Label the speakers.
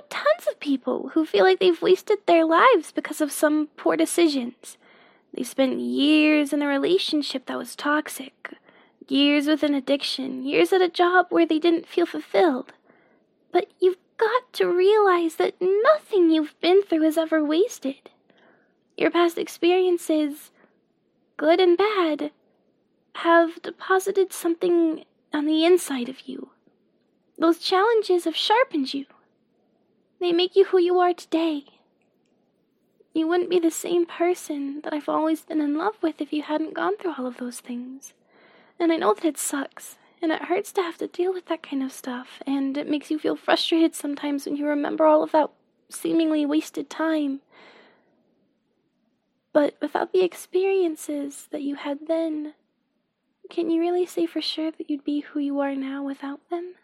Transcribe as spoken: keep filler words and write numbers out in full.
Speaker 1: tons of people who feel like they've wasted their lives because of some poor decisions. They've spent years in a relationship that was toxic, years with an addiction, years at a job where they didn't feel fulfilled. But you've got to realize that nothing you've been through is ever wasted. Your past experiences, good and bad, have deposited something on the inside of you. Those challenges have sharpened you. They make you who you are today. You wouldn't be the same person that I've always been in love with if you hadn't gone through all of those things. And I know that it sucks, and it hurts to have to deal with that kind of stuff, and it makes you feel frustrated sometimes when you remember all of that seemingly wasted time. But without the experiences that you had then, can you really say for sure that you'd be who you are now without them?